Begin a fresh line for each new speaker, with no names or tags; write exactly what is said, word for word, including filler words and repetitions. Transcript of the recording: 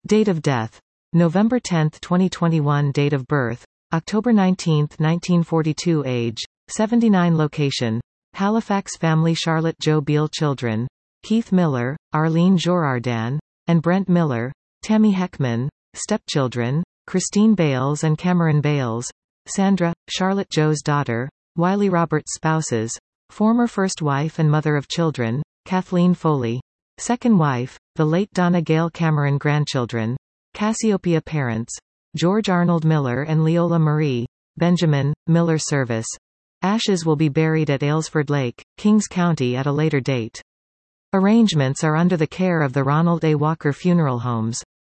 Date of death: November tenth twenty twenty-one. Date of birth: October nineteenth nineteen forty-two. Age: seventy-nine. Location: Halifax. Family: Charlotte Jo Beale. Children: Keith Miller, Arlene Jorardan, and Brent Miller. Tammy Heckman. Stepchildren: Christine Bales and Cameron Bales. Sandra, Charlotte Jo's daughter. Wiley Roberts. Spouses: former first wife and mother of children, Kathleen Foley. Second wife, the late Donna Gail Cameron. Grandchildren: Cassiopeia. Parents: George Arnold Miller and Leola Marie. Benjamin, Miller. Service: ashes will be buried at Aylesford Lake, Kings County at a later date. Arrangements are under the care of the Ronald A. Walker Funeral Homes.